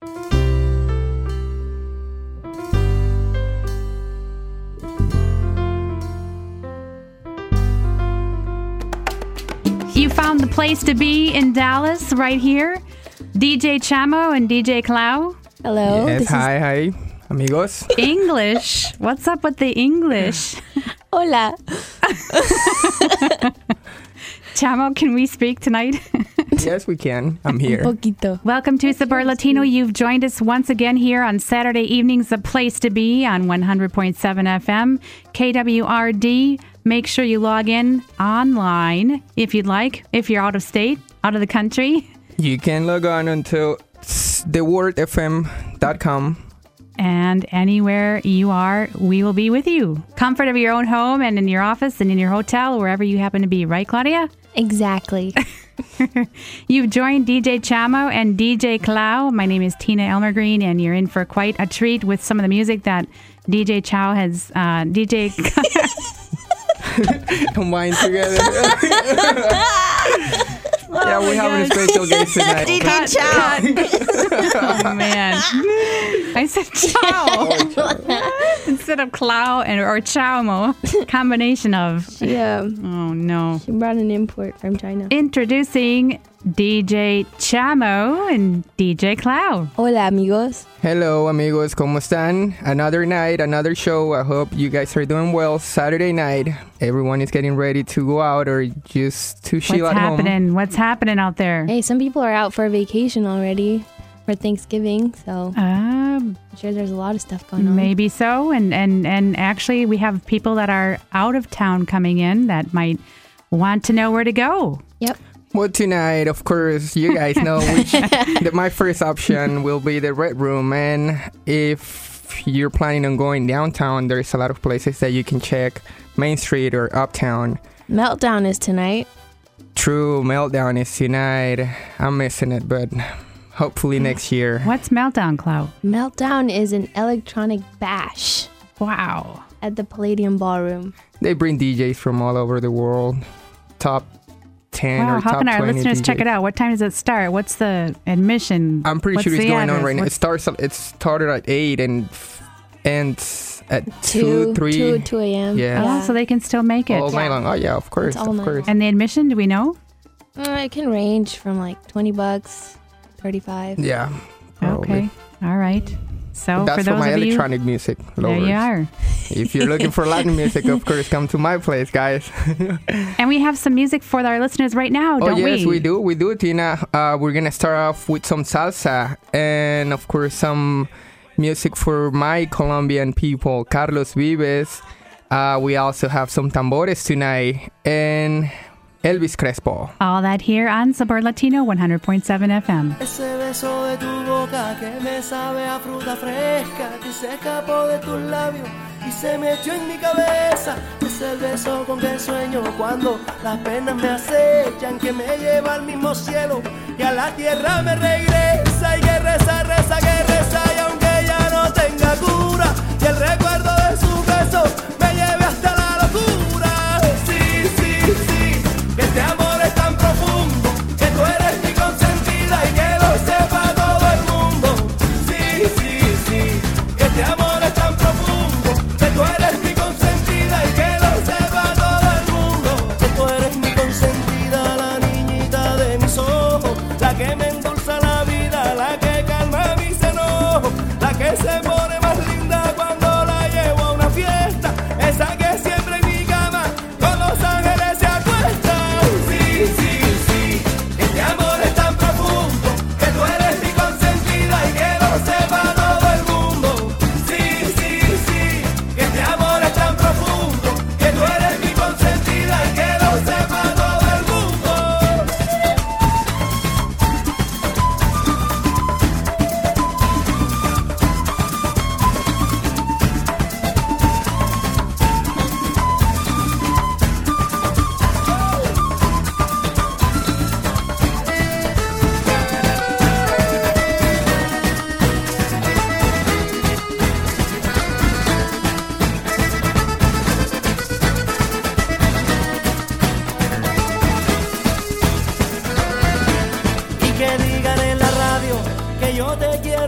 You found the place to be in Dallas right here. DJ Chamo and DJ Clau. Hello. Yes, hi, amigos. English. What's up with the English? Hola. Chamo, can we speak tonight? Yes, we can. I'm here. Un poquito. Welcome to Sabor Latino. You've joined us once again here on Saturday evenings, The Place to Be on 100.7 FM, KWRD. Make sure you log in online if you'd like, if you're out of state, out of the country. You can log on until thewordfm.com. And anywhere you are, we will be with you. Comfort of your own home and in your office and in your hotel, wherever you happen to be. Right, Claudia? Exactly. You've joined DJ Chamo and DJ Clau. My name is Tina Elmergreen, and you're in for quite a treat with some of the music that DJ Chow has... Combined together. Yeah, we're having a special guest tonight. DJ Chow. Oh, man. I said Chow. Instead of Clau or Chamo. Combination of. Yeah. Oh, no. She brought an import from China. Introducing DJ Chamo and DJ Clau. Hola, amigos. Hello, amigos. ¿Cómo están? Another night, another show. I hope you guys are doing well. Saturday night. Everyone is getting ready to go out or just to chill at home. What's happening out there? Hey, some people are out for vacation already for Thanksgiving, so I'm sure there's a lot of stuff going on. Maybe so. And actually, we have people that are out of town coming in that might want to know where to go. Yep. Well, tonight, of course, you guys know my first option will be the Red Room. And if you're planning on going downtown, there's a lot of places that you can check. Main Street or Uptown. Meltdown is tonight. True, Meltdown is tonight. I'm missing it, but hopefully next year. What's Meltdown, Clau? Meltdown is an electronic bash. Wow. At the Palladium Ballroom. They bring DJs from all over the world. Top 10 wow, or how top can our 20 listeners DJs. check it out? What time does it start? What's the admission? I'm pretty What's sure it's the going on address? right now. It started at 8 and ends at 2, 3. 2 a.m. Yeah. Oh, so they can still make it. All night long. Oh, yeah, of course. It's all Of night course. And the admission, do we know? It can range from like $20, $35. Yeah. Probably. Okay. All right. So That's for those my of you, electronic music there lovers. you are. If you're looking for Latin music, of course, come to my place, guys. And we have some music for our listeners right now, don't we? Oh, yes, we do. We do, Tina. We're going to start off with some salsa and, of course, some music for my Colombian people, Carlos Vives. We also have some tambores tonight and Elvis Crespo. All that here on Sabor Latino 100.7 FM. Ese beso de tu boca que me sabe a fruta fresca que se escapó de tus labios y se metió en mi cabeza. Es el beso con que sueño cuando las penas me acechan, que me lleva al mismo cielo y a la tierra me regresa. Y que reza, reza, que reza, y aunque ya no tenga cura y el recuerdo de su beso me lleve hasta la locura. Sí, sí, sí, que este amor es tan profundo, que tú eres mi consentida y que lo sepa todo el mundo. Sí, sí, sí, que este amor es tan profundo, que tú eres mi consentida y que lo sepa todo el mundo. Que tú eres mi consentida, la niñita de mis ojos, la que me endulza la vida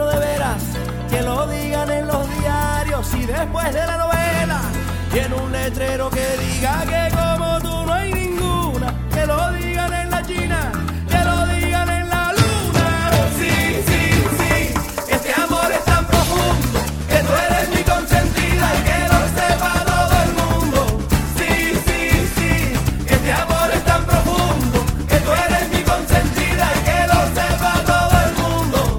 quiero de veras que lo digan en los diarios y después de la novela. Y en un letrero que diga que como tú no hay ninguna. Que lo digan en la China, que lo digan en la luna. Sí, sí, sí, este amor es tan profundo, que tú eres mi consentida y que lo sepa todo el mundo. Sí, sí, sí, este amor es tan profundo, que tú eres mi consentida y que lo sepa todo el mundo.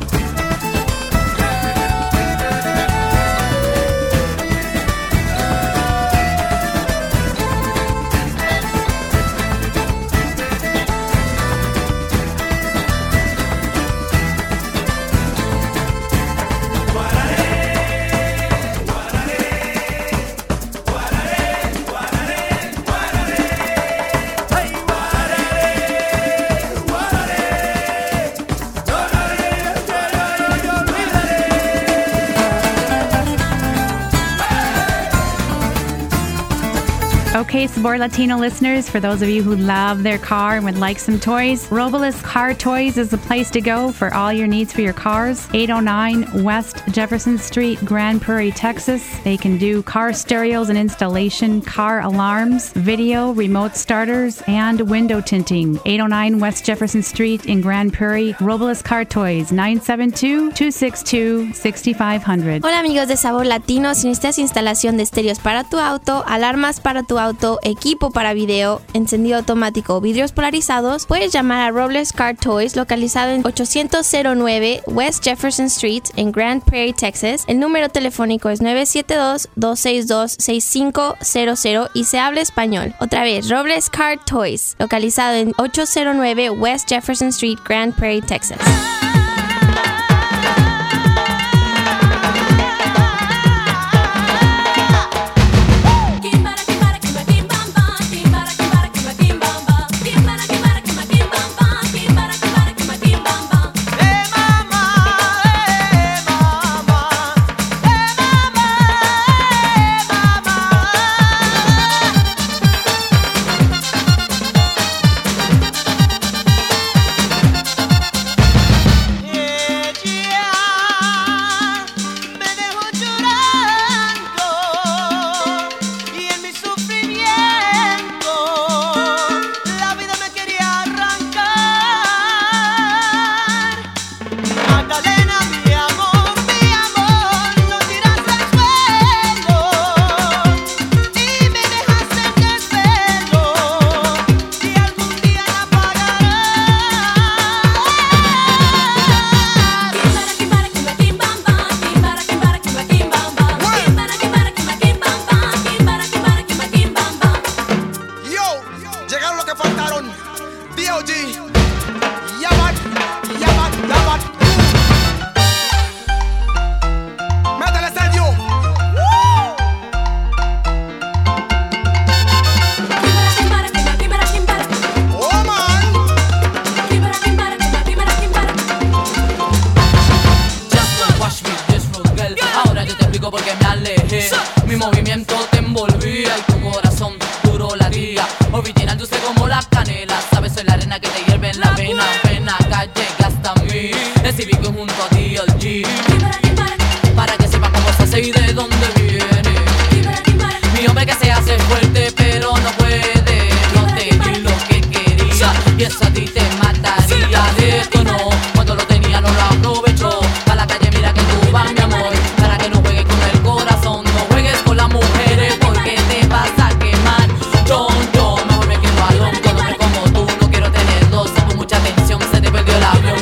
Okay, Sabor Latino listeners, for those of you who love their car and would like some toys, Robles Car Toys is the place to go for all your needs for your cars. 809 West Jefferson Street, Grand Prairie, Texas. They can do car stereos and installation, car alarms, video, remote starters, and window tinting. 809 West Jefferson Street in Grand Prairie, Robles Car Toys, 972-262-6500. Hola amigos de Sabor Latino, si necesitas instalación de estéreos para tu auto, alarmas para tu auto, equipo para video, encendido automático o vidrios polarizados, puedes llamar a Robles Car Toys, localizado en 809 West Jefferson Street en Grand Prairie, Texas. El número telefónico es 972-262-6500 y se habla español. Otra vez, Robles Car Toys, localizado en 809 West Jefferson Street, Grand Prairie, Texas.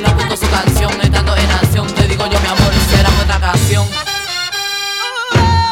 Canción, te digo yo mi amor, será otra canción.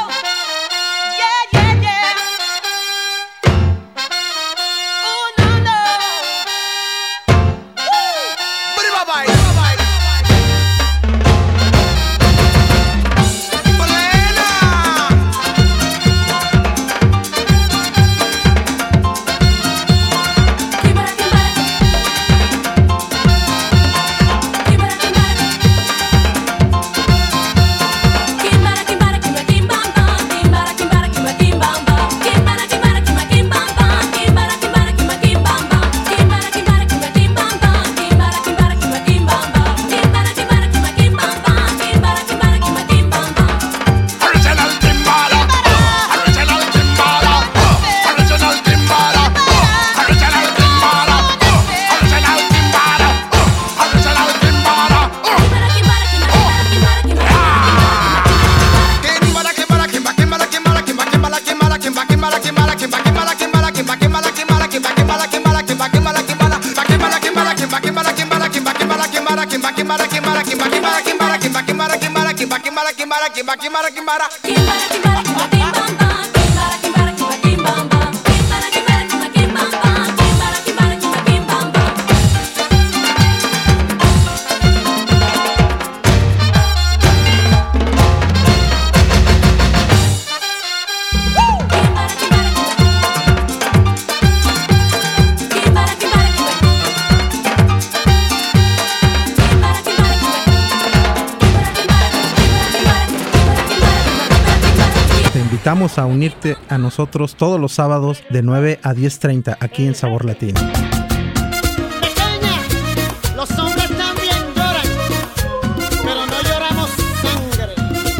Invitamos a unirte a nosotros todos los sábados de 9 a 10:30 aquí en Sabor Latino. Pequeña, los hombres también lloran, pero no lloramos sangre.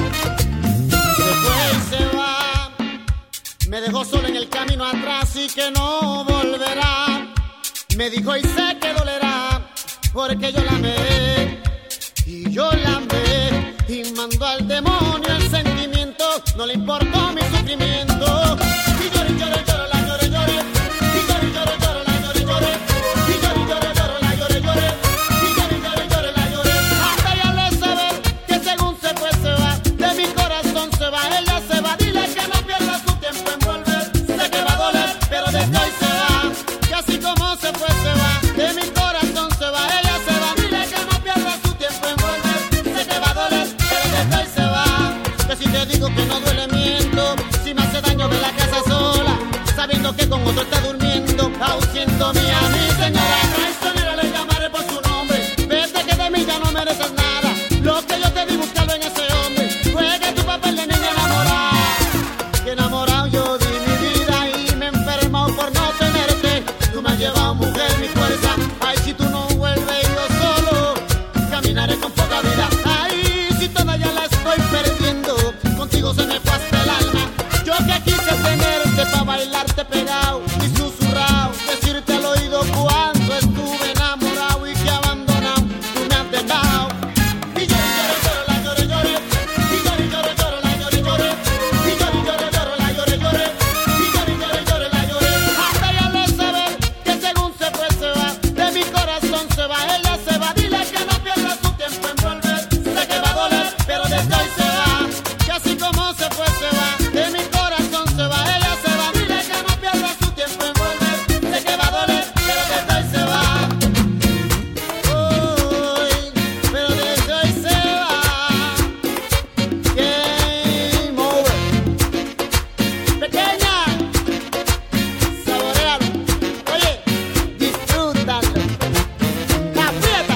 Se fue y se va, me dejó solo en el camino atrás y que no volverá. Me dijo y sé que dolerá, porque yo la amé y yo la amé y mandó al demonio el sentimiento. No le importó mi sufrimiento. Y lloré, lloré, lloré, la lloré, lloré. Y lloré, lloré, lloré, la lloré, lloré. Y lloré, lloré, lloré, la lloré, lloré. Y lloré, lloré, lloré, la lloré. Hasta ya le saber que según se fue se va. De mi corazón se va, ella se va. Dile que no pierda su tiempo en volver. Sé que va a doler, pero desde hoy se va. Que así como se fue se va. De mi corazón se va, ella se va. Dile que no pierda su tiempo en volver. Sé que va a doler, pero desde hoy se va. Que si te digo que no duele miento, si me hace daño ve la casa sola, sabiendo que con otro está durmiendo, aún siendo mía mi señora. Traicionera le llamaré por su nombre, vete que de mí ya no mereces nada. Lo que yo te di buscando en ese hombre, juegue tu papel de niña enamorada. Que enamorado yo di mi vida y me he enfermado por no tenerte. Tú me has llevado mujer mi fuerza, ay si tú no vuelves yo solo caminaré con poca vida. Ay si toda ya la estoy perdiendo, contigo se me fue hasta el alma. Yo que quise tenerte pa' bailarte pegado y susurrado, decirte al oído cuando estuve enamorado y que abandonado tú me has dejado. Y lloré, lloré, lloré, la lloré, lloré. Y lloré, lloré, lloré, la lloré, lloré. Y lloré, lloré, lloré, la lloré, lloré. Y lloré, lloré, lloré, la lloré. Hasta ya le saber que según se fue se va. De mi corazón se va, ella se va. Dile que no pierda su tiempo en volver. Sé que va a doler, pero desde hoy se va. Que así como se fue se va. De mi corazón se va, ella se va. Dile que no pierda su tiempo en volver. Sé que va a doler, pero desde hoy se va. Uy, pero desde hoy se va. Game over. Pequeña, saborealo. Oye, disfrútalo. La fiesta.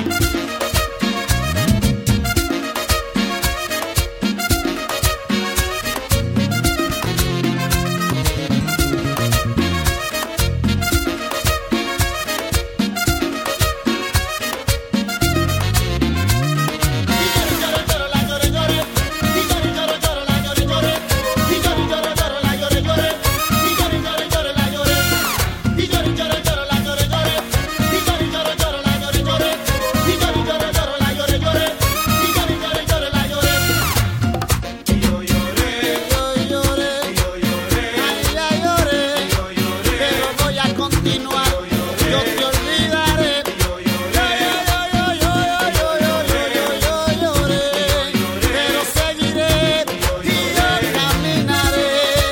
Pero voy a continuar. Yo te olvidaré. Pero seguiré y yo caminaré.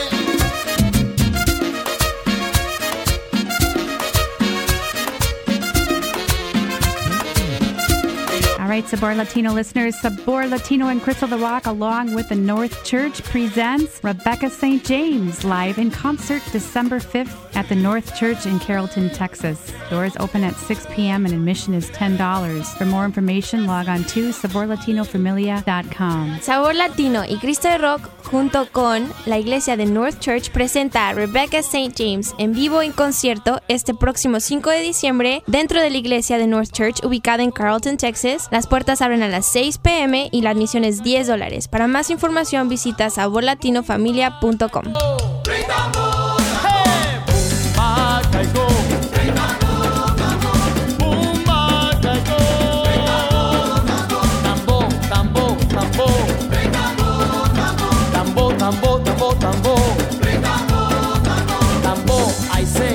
All right, Sabor Latino listeners, Sabor Latino and Crystal the Rock, along with the North Church, presents Rebecca St. James live in concert December 5th at the North Church in Carrollton, Texas. Doors open at 6 p.m. and admission is $10. For more information, log on to saborlatinofamilia.com. Sabor Latino y Cristo de Rock, junto con la iglesia de North Church, presenta a Rebecca St. James en vivo en concierto este próximo 5 de diciembre dentro de la iglesia de North Church, ubicada en Carrollton, Texas. Las puertas abren a las 6 p.m. y la admisión es $10. Para más información visita saborlatinofamilia.com. Tambo, I say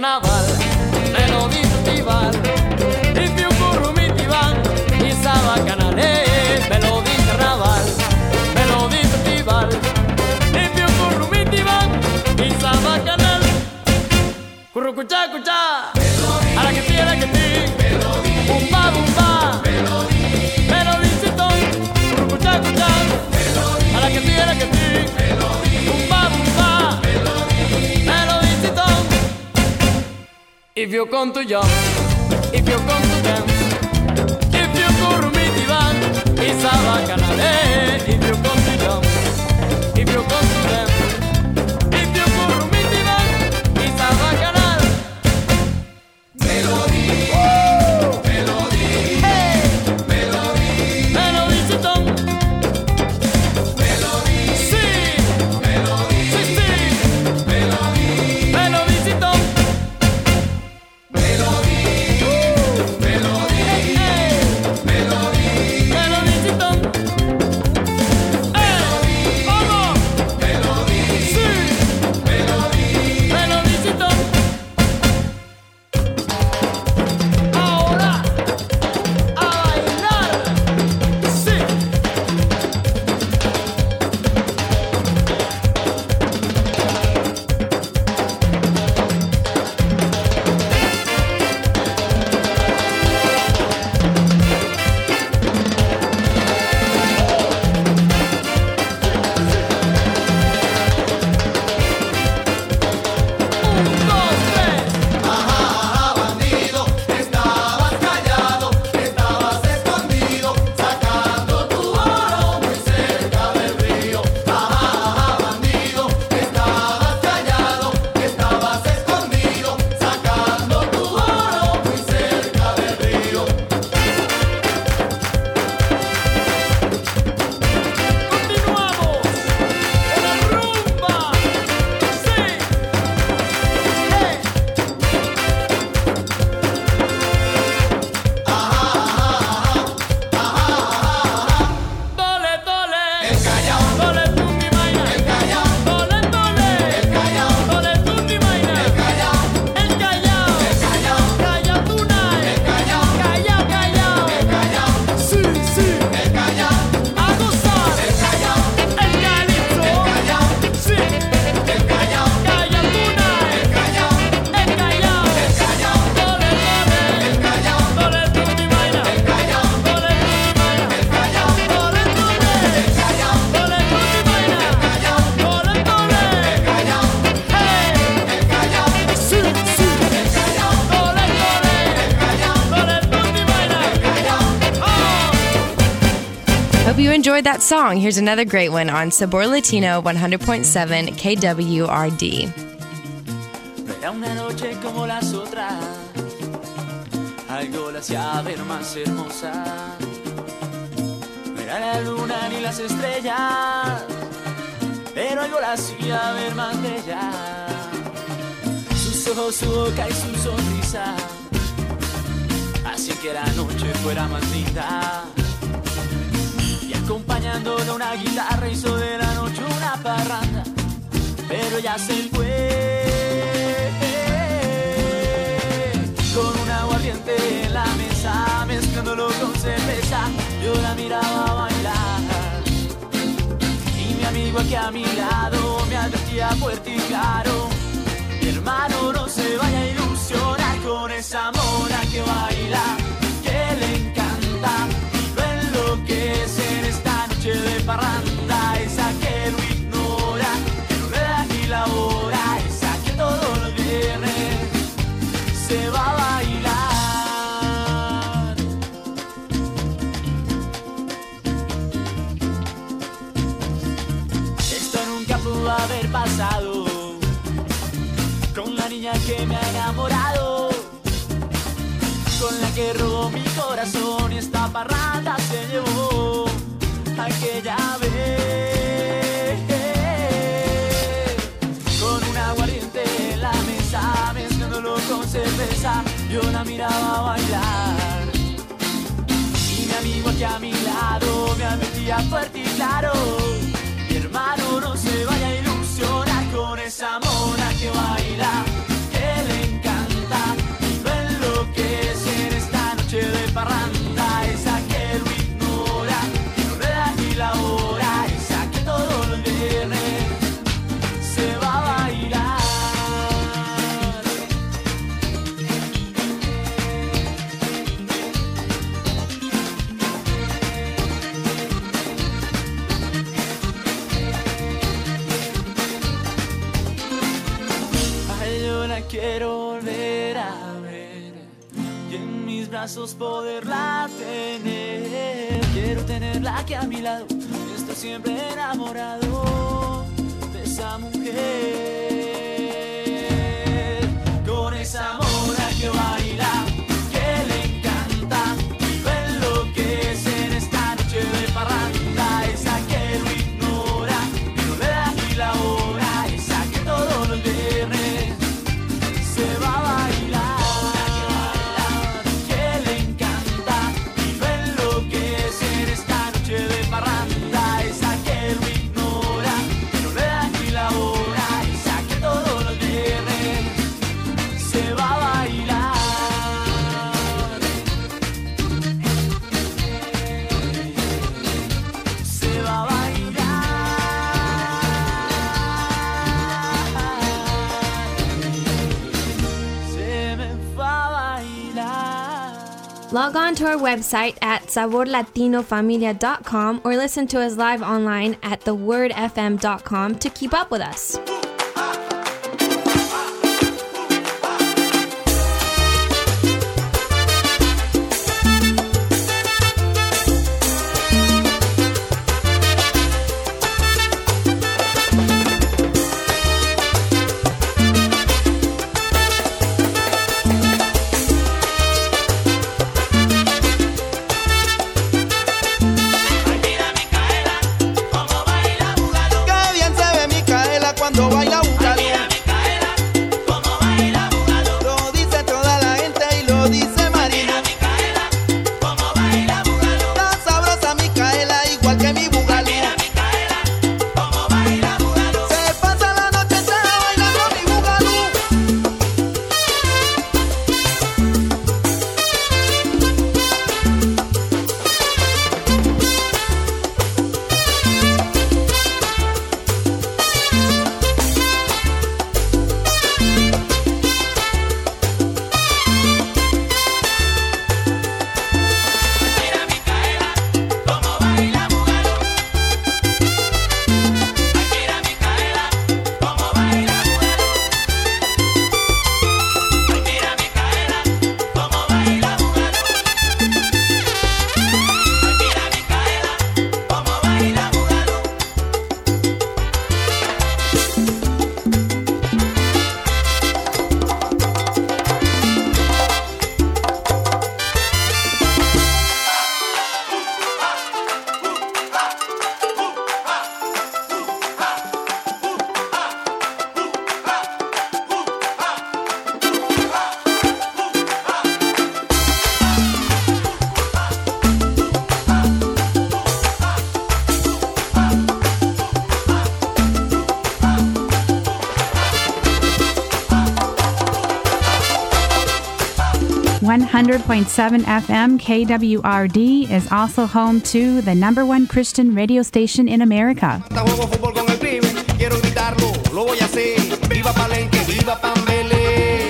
carnaval, Melody Festival, Ifiu Currumitiban, Isaba Canale, Melody Carnaval, Melody Festival, Ifiu Currumitiban, Isaba Canal, Currucuchá, cuchá, a la que sí, a la que sí, Bumba, bumba, Melody Citón, Currucuchá, cuchá, a la que sí, a la que sí, Bumba, bumba, Melody Citón. If you come to jump, if you come to dance, if you currumitiban, Isaba Canale. If you come to jump, if you come to dance, if you currumitiban, Isaba Canal. Melody, Melody, hey, Melody, Melody Citón, Melody, sí, Melody, sí, sí, Melody, Melody Citón. Hope you enjoyed that song. Here's another great one on Sabor Latino 100.7 KWRD. No era una noche como las otras, algo la hacía ver más hermosa. No era la luna ni las estrellas, pero algo la hacía ver más bella. Sus ojos, su boca y su sonrisa, así que la noche fuera más linda. Acompañándolo una guitarra hizo de la noche una parranda, pero ya se fue con un aguardiente en la mesa, mezclándolo con cerveza. Yo la miraba bailar y mi amigo aquí a mi lado me advertía fuerte y claro: mi hermano, no se vaya a ilusionar con esa mona que baila, que le encanta. Que es en esta noche de parranda, esa que lo ignora, que no le da ni la hora, esa que todos los viernes se va a bailar. Esto nunca pudo haber pasado con la niña que me ha enamorado, con la que robó mi corazón, y esta parranda se llevó aquella vez. Con un aguardiente en la mesa, mezclándolo con cerveza, yo la miraba bailar y mi amigo aquí a mi lado me advertía fuerte y claro: mi hermano, no se vaya a ilusionar con esa mona que baila, que le encanta. brazos poderla tener. Quiero tenerla aquí a mi lado, estoy siempre enamorado de esa mujer. Con esa mona que baila, que le encanta, y lo enloquece en esta noche de parranda. Esa que lo ignora, que no le da ni la hora. Esa que todos los viernes se va a bailar. Que le encanta, y lo enloquece en esta noche de parranda. Esa que lo ignora, que no le da ni la hora. Esa que todos los viernes se va a bailar. Se va a bailar. Se me va a bailar. Log on to our website at saborlatinofamilia.com or listen to us live online at thewordfm.com to keep up with us. Qué bien se ve Micaela cuando baila bugalú. Lo dice toda la gente y lo dice Marilu. Tan sabrosa Micaela, igual que mi bugalú. Se pasa la noche entera bailando mi bugalú. .7 FM KWRD is also home to the #1 Christian radio station in America. Juego fútbol con el pibe, quiero gritarlo, lo voy a hacer. Viva Palenque, viva Pambele.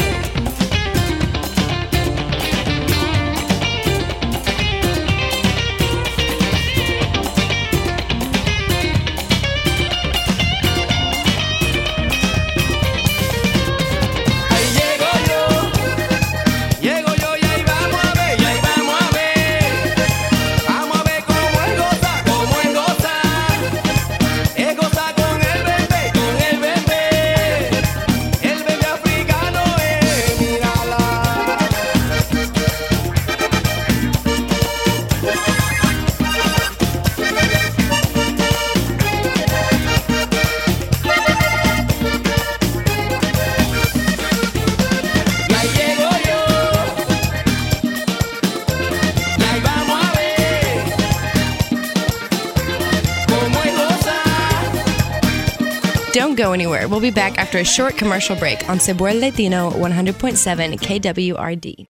Ahí llego yo y ahí vamos a ver, vamos a ver cómo él goza, él goza con el bebé, el bebé africano mírala. Y ahí llego yo, y ahí vamos a ver cómo él goza. Don't go anywhere. We'll be back after a short commercial break on Sabor Latino 100.7 KWRD.